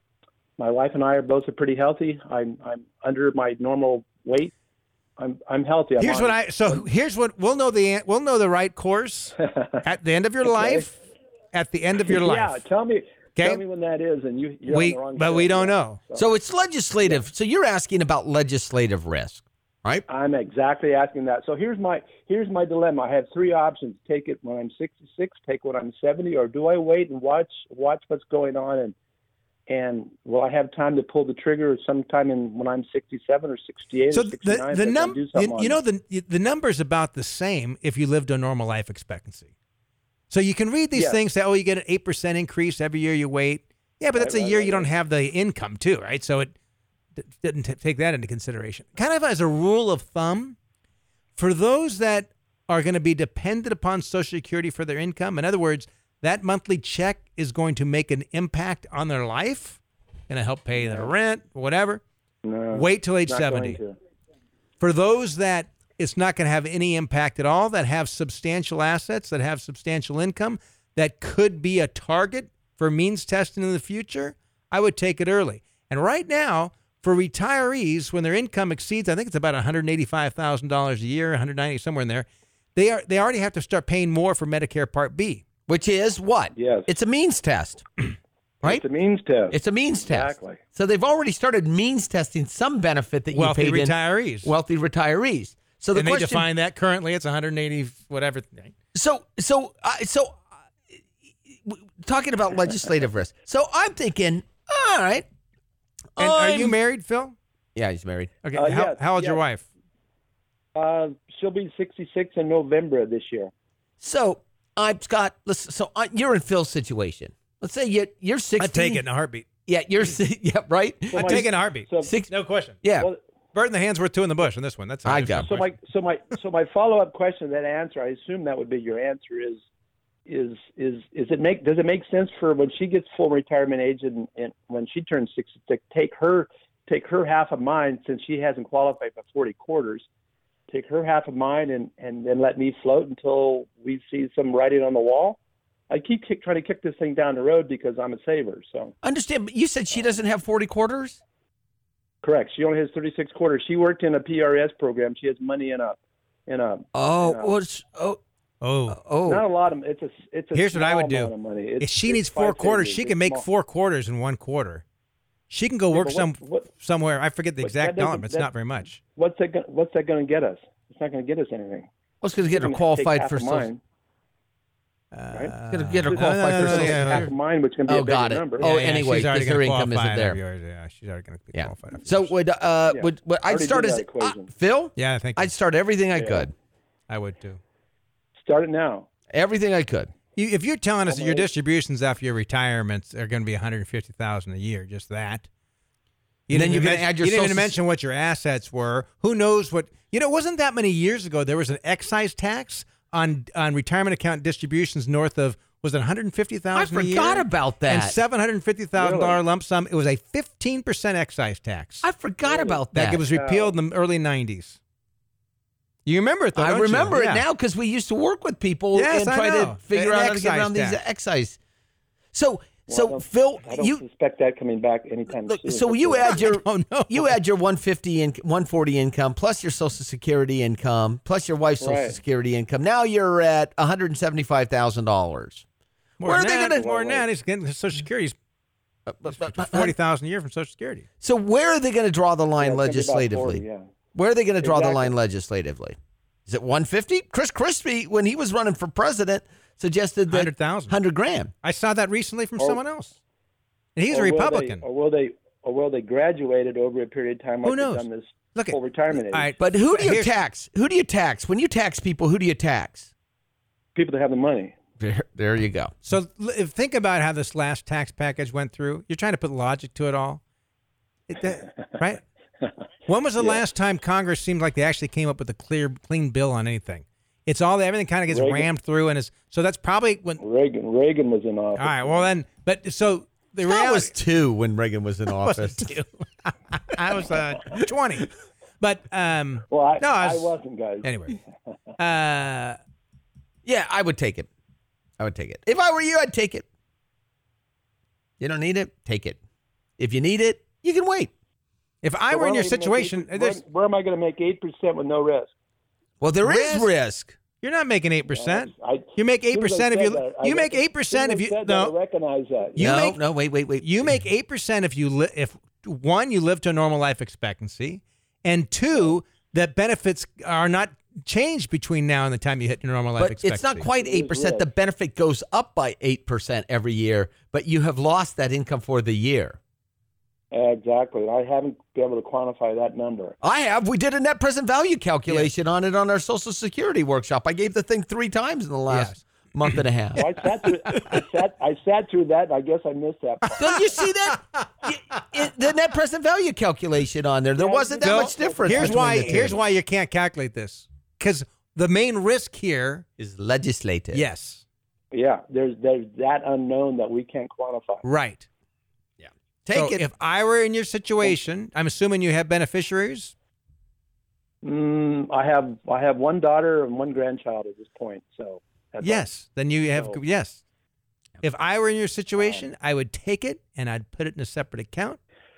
my wife and I are both are pretty healthy. I'm. I'm under my normal weight. I'm. I'm healthy. I'm Here's on- what I. So here's what we'll know the an- we'll know the right course at the end of your life. At the end of your Yeah. life. Tell me. Okay. Tell me when that is, and you. You're We, on the wrong but show. we don't Yeah. know. So it's legislative. So you're asking about legislative risk, right? I'm exactly asking that. So here's my here's my dilemma. I have three options: take it when I'm sixty-six, take it when I'm seventy, or do I wait and watch watch what's going on and and will I have time to pull the trigger sometime in when I'm sixty-seven or sixty-eight So or sixty-nine? the if the I can num do you, something you on know it? the the number's about the same if you lived a normal life expectancy. So you can read these Yes. things that oh you get an eight percent increase every year you wait. Yeah, but that's Right, a right, year right, you don't right. have the income too, right? So it d- didn't t- take that into consideration. Kind of as a rule of thumb, for those that are going to be dependent upon Social Security for their income, in other words, that monthly check is going to make an impact on their life, going to help pay their rent, whatever. No, Wait till age not going seventy. to. For those that it's not going to have any impact at all, that have substantial assets, that have substantial income, that could be a target for means testing in the future, I would take it early. And right now, for retirees, when their income exceeds, I think it's about one hundred eighty-five thousand dollars a year, one hundred ninety somewhere in there, they are they already have to start paying more for Medicare Part B. Which is what? Yes. It's a means test, right? It's a means test. It's a means test. Exactly. So they've already started means testing some benefit that you Wealthy paid in retirees. wealthy retirees. So the and they question, define that currently it's one hundred eighty whatever. so so uh, so uh, w- talking about legislative risk. So I'm thinking, all right. And are you I'm- married, Phil? Yeah, he's married. Okay. Uh, how, yes, how old's your yes. wife? Uh, she'll be sixty-six in November of this year. So I've got. Listen, so I, you're in Phil's situation. Let's say you you're sixty. I'd take it in a heartbeat. Yeah, you're si- yeah right. I'd my- take it in a heartbeat. So, Six. No question. Yeah. well, Bird in the hand's worth two in the bush on this one. That's I that's got no so question. my so my so my follow-up question to that answer, I assume that would be your answer is is is is it make does it make sense for when she gets full retirement age and, and when she turns sixty-six, take her take her half of mine since she hasn't qualified for forty quarters, take her half of mine and and then let me float until we see some writing on the wall? I keep kick, trying to kick this thing down the road because I'm a saver. So Understand? But you said she doesn't have forty quarters. correct. She only has thirty-six quarters. She worked in a P R S program. She has money in a in a Oh, Yeah. well, it's- oh, Oh, oh. not a lot of. It's a. It's a. Here's what I small would do. amount of money. It's, if she it's needs four five quarters, figures. she It's can make small. four quarters in one quarter. She can go work but some what- what- somewhere. I forget the but exact that doesn't- dollar, but it's that- not very much. What's that? Gonna, what's that going to get us? It's not going to get us anything. I was going to get her It's gonna take qualified half for of social. mine. Uh, Gonna get her no, qualified no, for no, social- yeah, half of mine, which can be Oh, a bigger got it. number. Oh, yeah, anyway, she's already because her gonna income isn't qualify there. of yours. Yeah, she's already going to be Yeah. qualified. of So yours. would uh Yeah. would, would I'd Already start did as that equation. uh, Phil? yeah, thank you. I'd start everything I Yeah. could, I would too. Start it now. everything I could. You, if you're telling us that your Almost. distributions after your retirements are going to be one hundred fifty thousand dollars a year, just that. You Then didn't you're even gonna men- add your You didn't even social- mention what your assets were. Who knows what? You know, it wasn't that many years ago there was an excise tax on on retirement account distributions north of was it one hundred fifty thousand dollars I a year? forgot about that. And seven hundred fifty thousand dollars Really? lump sum. It was a fifteen percent excise tax. I forgot about that. that was repealed in the early nineties. You remember it though, I don't you? remember Yeah. it now because we used to work with people Yes, and I try know. to figure An out how to get excise around these tax. excise. So, Well, so I don't- Phil, I don't you suspect that coming back anytime look. soon. So you add your don't know. you add your one fifty and one forty income plus your Social Security income plus your wife's Social Right. Security income. Now you're at one hundred seventy five thousand dollars. More Where than are they that, gonna- More than that, he's getting Social Security. He's Uh, forty thousand a year from Social Security. So where are they going to draw the line Yeah, it's gonna be about legislatively? forty, yeah. Where are they going to draw the Exactly. line legislatively? Is it one fifty? Chris Christie, when he was running for president, suggested that one hundred thousand. one hundred grand. I saw that recently from Or- someone else. And he's a Or will they- Republican. Or will they? Or will they graduate it over a period of time? Like Who knows? They've done this Look at full retirement age. all right, But who do you Here's- tax? Who do you tax? When you tax people, who do you tax? People that have the money. There, there you go. So l- if, think about how this last tax package went through. You're trying to put logic to it all, It- that- right? When was the Yeah. last time Congress seemed like they actually came up with a clear, clean bill on anything? It's all everything kind of gets Reagan. rammed through, and is so that's probably when. All Reagan. Reagan was in office. right, well then, but so the I reality was two when Reagan was in I office. wasn't two. I was uh, twenty, but um, Well, I, no, I I was- wasn't, guys. anyway, uh, Yeah, I would take it. I would take it. If I were you, I'd take it. You don't need it? Take it. If you need it, you can wait. if I So were in where your am I gonna make situation, eight- Where, there's, where am I going to make eight percent with no risk? Well, there is Risk? risk. you're not making eight percent. I- You make as eight soon as I percent if said you that, I you make recognize- eight percent as if soon you as I said that, no I recognize that. You no, make- no, wait, wait, wait. you make eight percent if you li- if one you live to a normal life expectancy, and two that benefits are not changed between now and the time you hit your normal life But expectancy. it's not quite eight percent. The risk. benefit goes up by eight percent every year, but you have lost that income for the year. Exactly. I haven't been able to quantify that number. I have. We did a net present value calculation on it on our Social Security workshop. I gave the thing three times in the last Yes. month and a half. So I sat through. I sat. I sat through that. And I guess I missed that part. Don't you see that? Y- it- the net present value calculation on there. There Yeah, wasn't that No, much difference. Here's between why. the two. Here's why you can't calculate this because the main risk here. is legislative. Yes, Yeah. There's there's that unknown that we can't quantify. right. Take So it. if I were in your situation, I'm assuming you have beneficiaries. Mm, I have I have one daughter and one grandchild at this point. So that's Yes, then you have So- yes. If I were in your situation, I would take it and I'd put it in a separate account,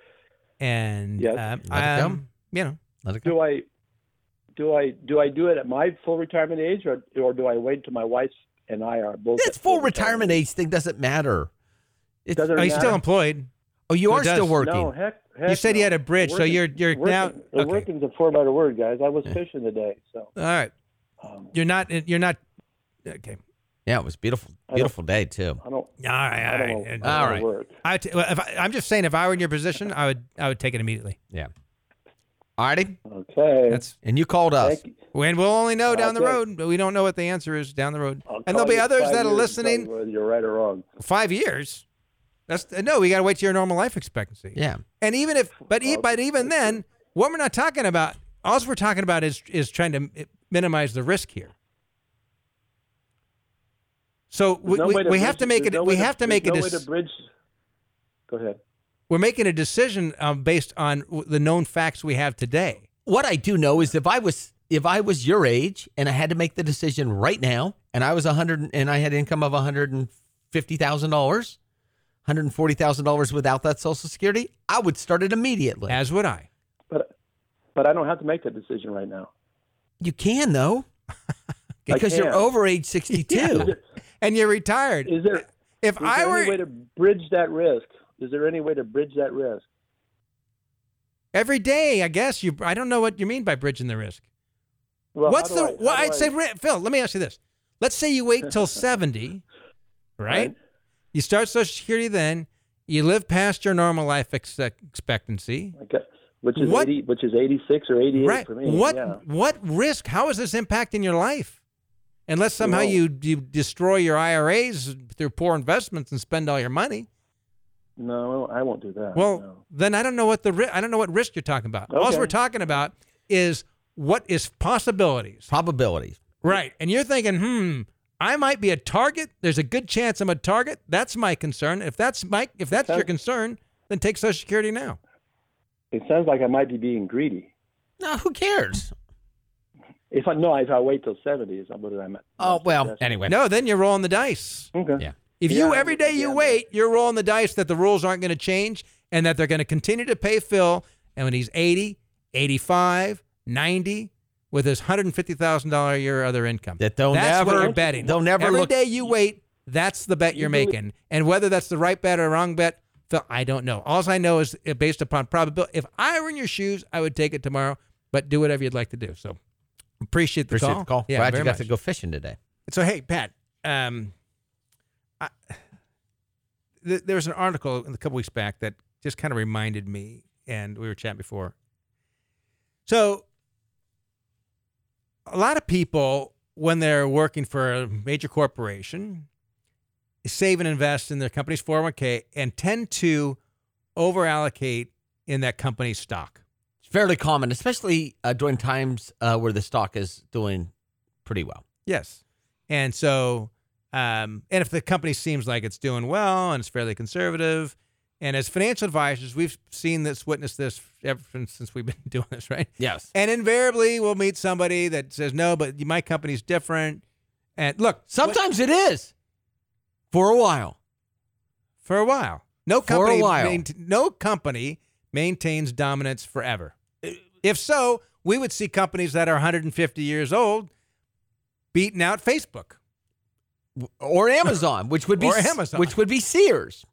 and Yes. um, Let it go. um, you know, Let it go. Do I do I do I do it at my full retirement age, or or do I wait till my wife and I are both? It's at full retirement age thing doesn't matter. It's, Doesn't are you matter. still employed? oh, you So are it does. still working. No, heck, heck You said no. you had a bridge, so Working- you're you're working, now uh, okay. Working's a four-letter word, guys. I was fishing today, so All right, um, you're not you're not okay. Yeah, it was beautiful, I don't- beautiful day too. I don't. All right, I all don't right. know. I don't All know right. Work. I t- well, if I, I'm just saying, if I were in your position, I would I would take it immediately. Yeah. All righty. Okay. That's And you called us. Thank you. when we'll only know down the Okay. road, but we don't know what the answer is down the road. I'll And call there'll be you in others five that are years and tell listening. you whether you're right or wrong. Five years. That's no. We got to wait till your normal life expectancy. Yeah. And even if, but e- but even then, what we're not talking about, all we're talking about is is trying to mi- minimize the risk here. So we, There's no we, way to we have bridge- to make there's it. no We way have to there's make a no way decision. to bridge. Go ahead. We're making a decision um, based on w- the known facts we have today. What I do know is if I was if I was your age and I had to make the decision right now, and I was a hundred and I had income of one hundred and fifty thousand dollars, one hundred and forty thousand dollars without that Social Security, I would start it immediately. As would I. But but I don't have to make that decision right now. You can though, because you're can. over age sixty-two. And you're retired. Is there If is I there were any way to bridge that risk? Is there any way to bridge that risk? every day, I guess you. I don't know what you mean by bridging the risk. Well, What's how the? do I- how Well, do I'd I- say, Ri- Phil. Let me ask you this. Let's say you wait till seventy, right? Right. You start Social Security then. You live past your normal life ex- expectancy. Okay. Which is What- eighty, which is eighty-six or eighty-eight Right. for me. What Yeah. what risk? How is this impacting your life? Unless somehow Well- you you destroy your I R As through poor investments and spend all your money. No, I won't do that. Well, no. then I don't know what the ri- I don't know what risk you're talking about. All Okay. we're talking about is what is possibilities. Probabilities. Right. And you're thinking, hmm, I might be a target. There's a good chance I'm a target. That's my concern. If that's my if that's your Sounds- concern, then take Social Security now. It sounds like I might be being greedy. No, who cares? If I no, if I wait till seventy, is what I'm. Oh well. Yes. Anyway. No, then you're rolling the dice. Okay. Yeah. If Yeah, you every day you yeah, wait, you're rolling the dice that the rules aren't going to change and that they're going to continue to pay Phil. And when he's eighty, eighty-five, ninety, with his one hundred fifty thousand dollars a year other income. That they'll that's never- what you're betting. they'll never Every look- day you wait, that's the bet you're believe- making. And whether that's the right bet or wrong bet, Phil, I don't know. All I know is uh, based upon probability. If I were in your shoes, I would take it tomorrow, but do whatever you'd like to do. So Appreciate the Appreciate call. the call. Yeah, Glad very you got much. to go fishing today. So, hey, Pat, um, I, th- there was an article a couple weeks back that just kind of reminded me, and we were chatting before. So, a lot of people, when they're working for a major corporation, save and invest in their company's four oh one k and tend to over-allocate in that company's stock. It's fairly common, especially uh, during times uh, where the stock is doing pretty well. Yes. And so, um, and if the company seems like it's doing well and it's fairly conservative, and as financial advisors, we've seen this, witnessed this ever since, since we've been doing this, right? Yes. And invariably, we'll meet somebody that says, no, but my company's different. And look, Sometimes it is. For a while. for a while, no For a company, while. maint- no company maintains dominance forever. If so, we would see companies that are one hundred fifty years old beating out Facebook. Or Amazon, which would be Or Amazon. which would be Sears,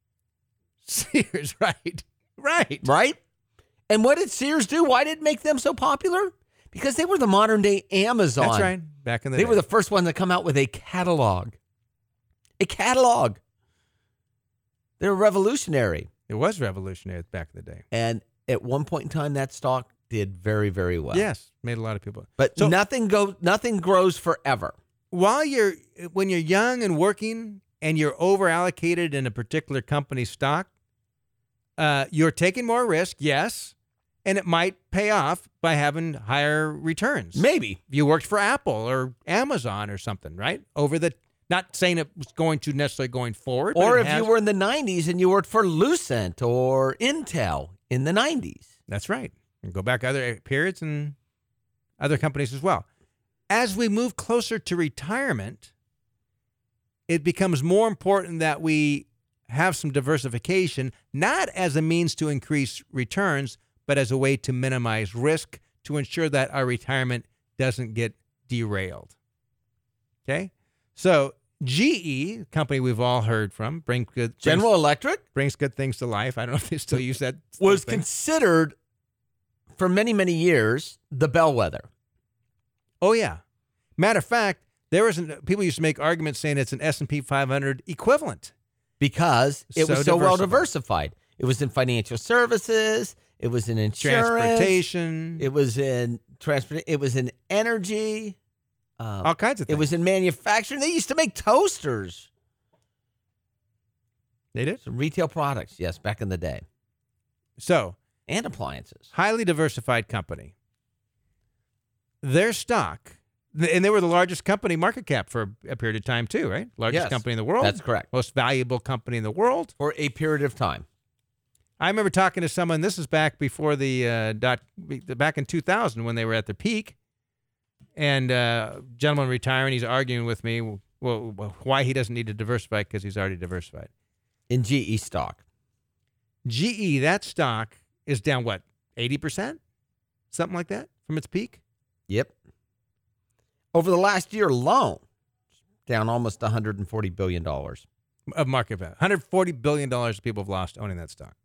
Sears, right? Right. right? And what did Sears do? Why did it make them so popular? Because they were the modern day Amazon. That's right. Back in the They day. were the first one to come out with a catalog. A catalog. They were revolutionary. It was revolutionary back in the day. And at one point in time, that stock did very, very well. Yes, made a lot of people. But So- nothing go, nothing grows forever. While you're when you're young and working and you're over allocated in a particular company's stock, uh, you're taking more risk, yes, and it might pay off by having higher returns. Maybe. If you worked for Apple or Amazon or something, right? Over the not saying it was going to necessarily going forward, but Or it if has- you were in the nineties and you worked for Lucent or Intel in the nineties. That's right. And go back other periods and other companies as well. As we move closer to retirement, it becomes more important that we have some diversification, not as a means to increase returns, but as a way to minimize risk to ensure that our retirement doesn't get derailed. Okay? So G E, company we've all heard from, brings good brings, General Electric brings good things to life. I don't know if they still use that. was thing. considered for many, many years the bellwether. Oh, yeah. Matter of fact, there was an, people used to make arguments saying it's an S and P five hundred equivalent. Because it So was so well diversified. diversified. It was in financial services. It was in insurance. Transportation. It was in transport. It was in energy. Um, all kinds of it things. was in manufacturing. They used to make toasters. They did. Some retail products, yes, back in the day. So, And appliances. highly diversified company. Their stock, and they were the largest company market cap for a period of time too, right? Largest Yes, company in the world. that's correct. Most valuable company in the world. For a period of time. I remember talking to someone, this is back before the uh, dot, back in two thousand when they were at their peak. And uh, gentleman retiring, he's arguing with me, well, well, why he doesn't need to diversify because he's already diversified. In G E stock. G E, that stock is down, what, eighty percent? Something like that from its peak? Yep. Over the last year alone, down almost one hundred forty billion dollars. Of market value. one hundred forty billion dollars people have lost owning that stock.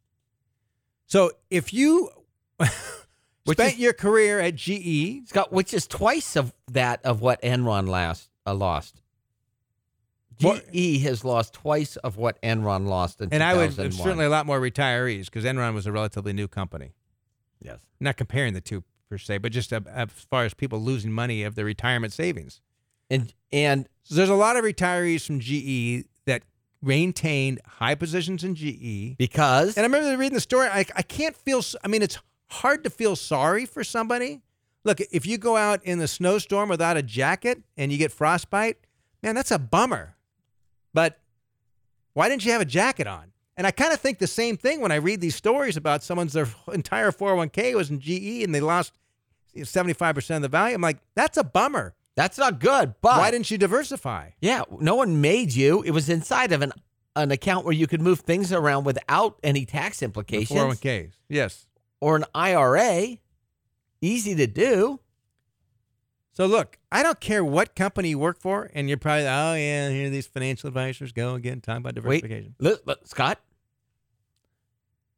So if you Which spent is- your career at G E, Scott, which is twice of that of what Enron last uh, lost. Well- G E has lost twice of what Enron lost in and I two would thousand one. certainly a lot more retirees because Enron was a relatively new company. Yes. Not comparing the two per se, but just uh, as far as people losing money of their retirement savings. And and So there's a lot of retirees from G E that maintained high positions in G E. because And I remember reading the story. I, I can't feel, s- I mean, it's hard to feel sorry for somebody. Look, if you go out in the snowstorm without a jacket and you get frostbite, man, that's a bummer. But why didn't you have a jacket on? And I kind of think the same thing when I read these stories about someone's their entire four oh one k was in G E and they lost seventy-five percent of the value. I'm like, that's a bummer. that's not good. But Why didn't you diversify? yeah, no one made you. It was inside of an an account where you could move things around without any tax implications. four oh one k's, yes. Or an I R A. Easy to do. So look, I don't care what company you work for, and you're probably, oh yeah, here these financial advisors go again, talking about Wait, diversification. look, look, Scott.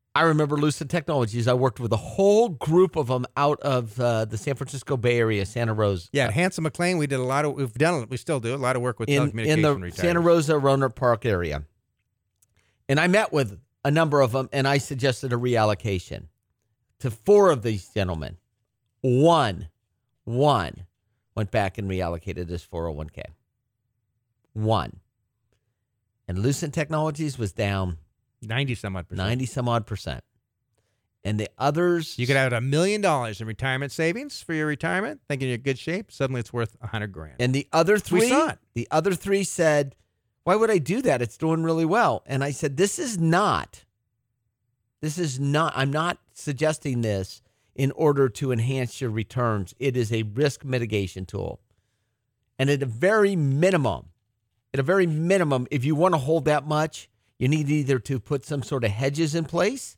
I remember Lucent Technologies. I worked with a whole group of them out of uh, the San Francisco Bay Area, Santa Rosa. Yeah, at Hanson McLean, we did a lot of, we've done, we still do a lot of work with in, telecommunication in the retirees. Santa Rosa, Roanoke Park area. And I met with a number of them, and I suggested a reallocation to four of these gentlemen. One, one went back and reallocated his four oh one k. One. And Lucent Technologies was down ninety some odd percent. ninety some odd percent. And the others. You could have a million dollars in retirement savings for your retirement, thinking you're in good shape. Suddenly it's worth a hundred grand. And the other three, We saw it. the other three said, why would I do that? It's doing really well. And I said, this is not, this is not, I'm not suggesting this in order to enhance your returns. It is a risk mitigation tool. And at a very minimum, at a very minimum, if you want to hold that much, you need either to put some sort of hedges in place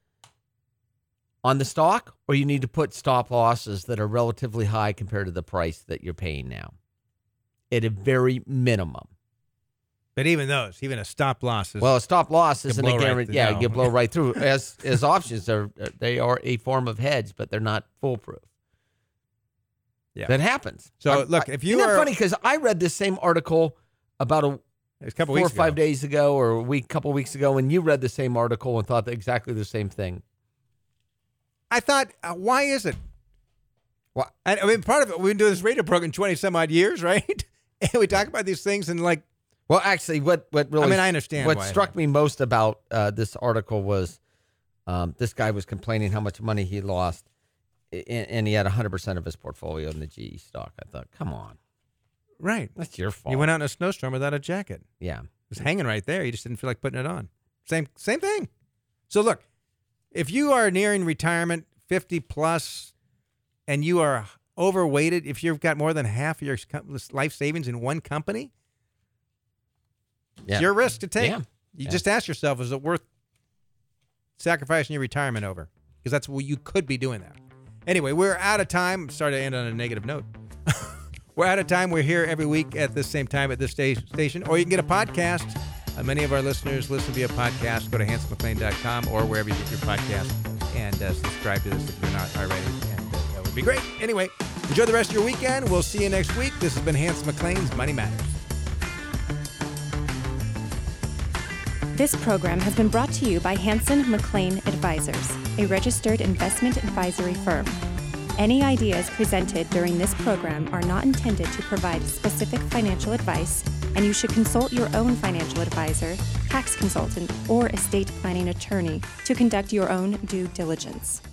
on the stock, or you need to put stop losses that are relatively high compared to the price that you're paying now. At a very minimum. But even those, even a stop loss is. Well, a stop loss isn't a blow right guarantee. through- Yeah, no. you blow right through. As as options, are they are a form of hedge, but they're not foolproof. Yeah. That happens. So, I- look, I- if you isn't that are- funny, because I read this same article about a a couple four or weeks five ago. days ago, or a week, couple weeks ago, and you read the same article and thought exactly the same thing. I thought, uh, why is it? Well, I, I mean, part of it, we've been doing this radio program twenty some odd years, right? And we talk about these things and like, Well, actually, what what really I mean, I understand what why. struck me most about uh, this article was um, this guy was complaining how much money he lost, and, and he had one hundred percent of his portfolio in the G E stock. I thought, come on, right. that's your fault. You went out in a snowstorm without a jacket. yeah. It was hanging right there. You just didn't feel like putting it on. Same same thing. So look, if you are nearing retirement, fifty plus, and you are overweighted, if you've got more than half of your com- life savings in one company, Yeah. it's your risk to take. Yeah. You Yeah. just ask yourself, is it worth sacrificing your retirement over? Because that's what you could be doing that. Anyway, we're out of time. Sorry to end on a negative note. We're out of time. We're here every week at this same time at this sta- station, or you can get a podcast. Uh, many of our listeners listen via podcast. Go to hanson mclain dot com or wherever you get your podcast and uh, subscribe to this if you're not already. And uh, that would be great. Anyway, enjoy the rest of your weekend. We'll see you next week. This has been Hanson McLain's Money Matters. This program has been brought to you by Hanson McLean Advisors, a registered investment advisory firm. Any ideas presented during this program are not intended to provide specific financial advice, and you should consult your own financial advisor, tax consultant, or estate planning attorney to conduct your own due diligence.